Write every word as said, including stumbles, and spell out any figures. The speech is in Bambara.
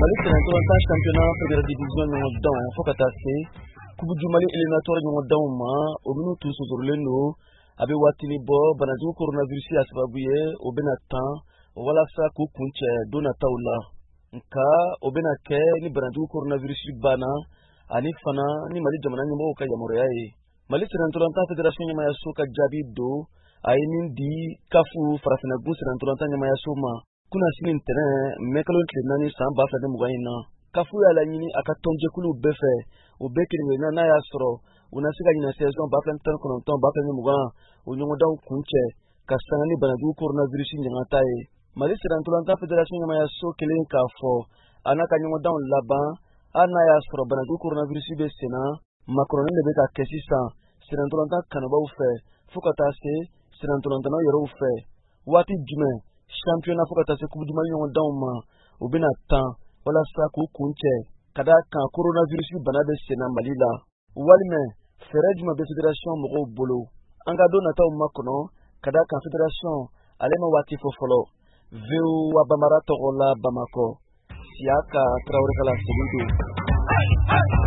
Mali Sénégal championnat première division ɲɔgɔn dan fo ka taa se Coupe du Mali éliminatoire ɲɔgɔn danw ma o minnu tun sonsorilen don a bɛ waatini bɔ banajugu coronavirus a sababu ye o bɛna tan walasa k'u kuncɛ don nataw la nka o bɛna kɛ ni banajugu coronavirus banna ani fana ni Mali jamana ɲɛmɔgɔw ka yamaruya ye. Mali Sénégal fédération ɲɛmayaso ka jaabi don a ye min di kafu farafinnagun Sénégal ɲɛmayaso ma kuna sini ntɛnɛn mɛ kalo tile naani san ba fila ni mugan in na. Kafu y'a laɲini a ka tɔnjɛkuluw bɛɛ fɛ o bɛɛ kelen-kelenna n'a y'a sɔrɔ u na se ka ɲina saison ba fila ni tan ni kɔnɔntɔn ba fila ni mugan o ɲɔgɔndanw kuncɛ ka sanga ni banajugu coronavirus ɲagata ye. Mali Sénégal fédération ɲɛmayaso kelen k'a fɔ a n'a ka ɲɔgɔndanw laban hali n'a y'a sɔrɔ banajugu coronavirus bɛ sen na makɔrɔni de bɛ ka kɛ sisan Sénégal kanubaw fɛ fo ka taa se Sénégal yɛrɛw fɛ waati jumɛn championnat fo ka taa se Coupe du Mali ɲɔgɔndanw ma u bɛna tan walasa k'u kuncɛ ka d'a kan coronavirus bana bɛ sen na Mali la walima fɛɛrɛ jumɛn bɛ fédération mɔgɔw bolo an ka don nataw makɔnɔ ka d'a kan fédération ale ma waati fɔ fɔlɔ. V O A Bambara tɔgɔ la Bamakɔ Siyaka Traoré ka laseli don.